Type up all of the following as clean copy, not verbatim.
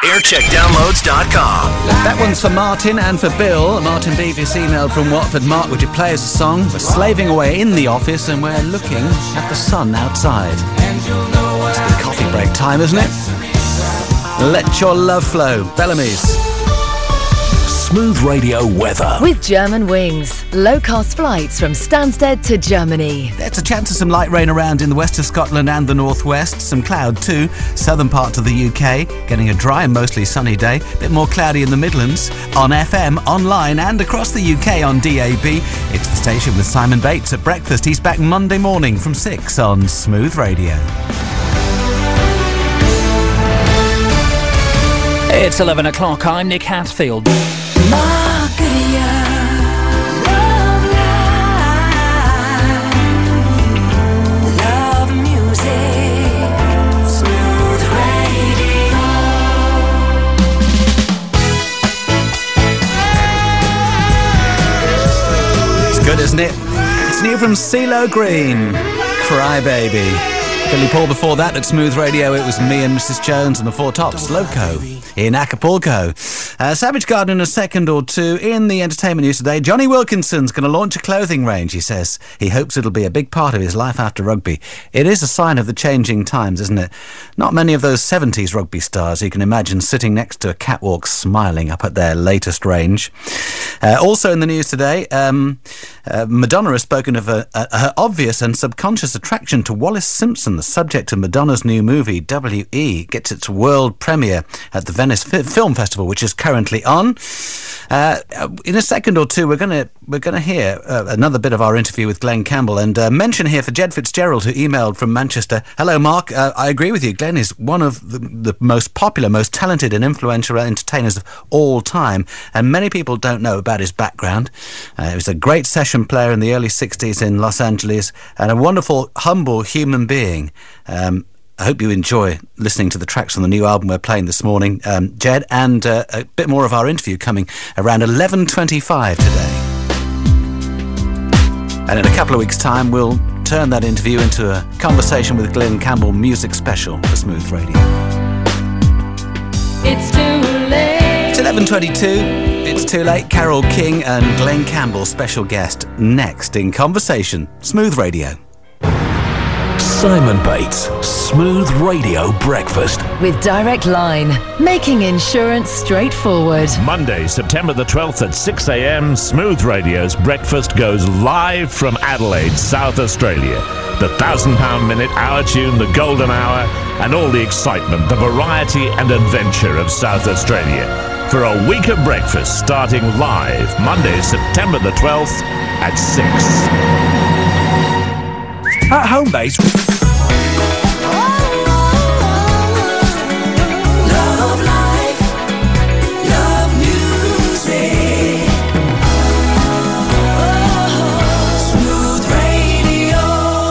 aircheckdownloads.com. That one's for Martin and for Bill. Martin Beavis emailed from Watford. Mark, would you play us a song? We're slaving away in the office and we're looking at the sun outside. It's the coffee break time, isn't it? Let your love flow. Bellamy's. Smooth Radio weather. With German Wings. Low-cost flights from Stansted to Germany. There's a chance of some light rain around in the west of Scotland and the northwest. Some cloud too. Southern parts of the UK. Getting a dry and mostly sunny day. Bit more cloudy in the Midlands. On FM, online and across the UK on DAB. It's the station with Simon Bates at breakfast. He's back Monday morning from 6 on Smooth Radio. It's 11 o'clock. I'm Nick Hatfield. It's good, isn't it? It's new from CeeLo Green. Cry Baby. Billy Paul before that at Smooth Radio. It was me and Mrs. Jones and the Four Tops, Loco, in Acapulco. Savage Garden in a second or two. In the entertainment news today, Johnny Wilkinson's going to launch a clothing range, he says. He hopes it'll be a big part of his life after rugby. It is a sign of the changing times, isn't it? Not many of those 70s rugby stars you can imagine sitting next to a catwalk smiling up at their latest range. Also in the news today, Madonna has spoken of her obvious and subconscious attraction to Wallace Simpson. The subject of Madonna's new movie, W.E., gets its world premiere at the Venice Film Festival, which is currently on. In a second or two, we're going to hear another bit of our interview with Glenn Campbell, and mention here for Jed Fitzgerald, who emailed from Manchester. Hello, Mark. I agree with you. Glenn is one of the most popular, most talented and influential entertainers of all time, and many people don't know about his background. He was a great session player in the early 60s in Los Angeles, and a wonderful, humble human being. I hope you enjoy listening to the tracks on the new album we're playing this morning, Jed, and a bit more of our interview coming around 11:25 today. And in a couple of weeks' time, we'll turn that interview into a conversation with Glenn Campbell music special for Smooth Radio. It's too late. It's 11:22. It's too late. Carole King and Glenn Campbell, special guest, next in Conversation, Smooth Radio. Simon Bates, Smooth Radio Breakfast. With Direct Line. Making insurance straightforward. Monday, September the 12th at 6 a.m, Smooth Radio's Breakfast goes live from Adelaide, South Australia. The £1,000 minute, Hour Tune, the Golden Hour, and all the excitement, the variety and adventure of South Australia. For a week of breakfast starting live Monday, September the 12th at 6. At home base. Love life, love music. Smooth Radio.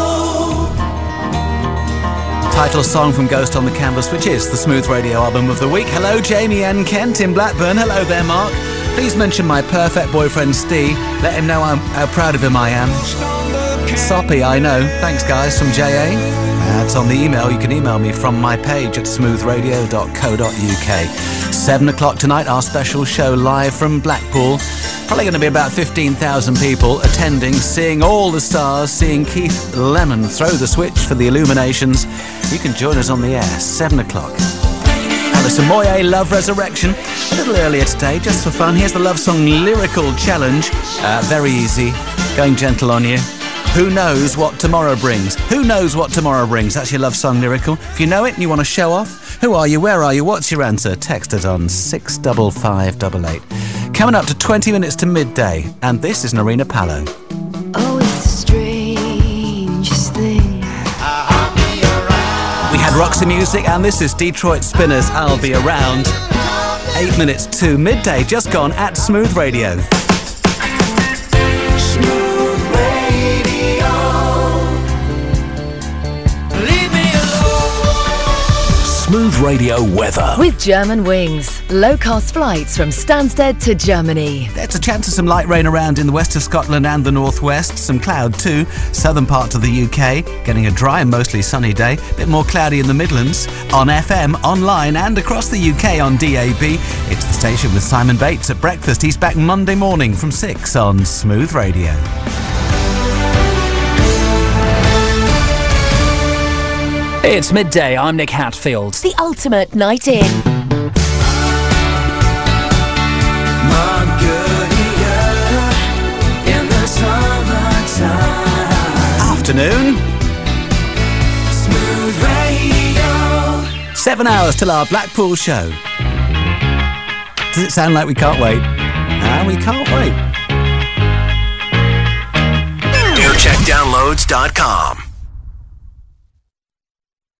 Title song from Ghost on the Canvas, which is the Smooth Radio album of the week. Hello, Jamie and Kent in Blackburn. Hello there, Mark. Please mention my perfect boyfriend, Steve. Let him know how proud of him I am. Soppy, I know. Thanks, guys, from JA. That's on the email. You can email me from my page at smoothradio.co.uk. 7 o'clock tonight, our special show live from Blackpool. Probably going to be about 15,000 people attending, seeing all the stars, seeing Keith Lemon throw the switch for the Illuminations. You can join us on the air, 7 o'clock. Alison Moyet, Love Resurrection. A little earlier today, just for fun. Here's the love song Lyrical Challenge. Very easy. Going gentle on you. Who knows what tomorrow brings? Who knows what tomorrow brings? That's your love song, Lyrical. If you know it and you want to show off, who are you? Where are you? What's your answer? Text it on 65588. Coming up to 20 minutes to midday, and this is Narina Palo. Oh, it's the strangest thing. We had Roxy Music, and this is Detroit Spinners, I'll Be Around. 8 minutes to midday, just gone at Smooth Radio. Smooth Radio weather. With German Wings. Low-cost flights from Stansted to Germany. There's a chance of some light rain around in the west of Scotland and the northwest. Some cloud too. Southern parts of the UK getting a dry and mostly sunny day. A bit more cloudy in the Midlands. On FM, online and across the UK on DAB. It's the station with Simon Bates at breakfast. He's back Monday morning from 6 on Smooth Radio. It's midday. I'm Nick Hatfield. The ultimate night in. In the summertime. Afternoon. Smooth Radio. 7 hours till our Blackpool show. Does it sound like we can't wait? Ah, we can't wait. Aircheckdownloads.com.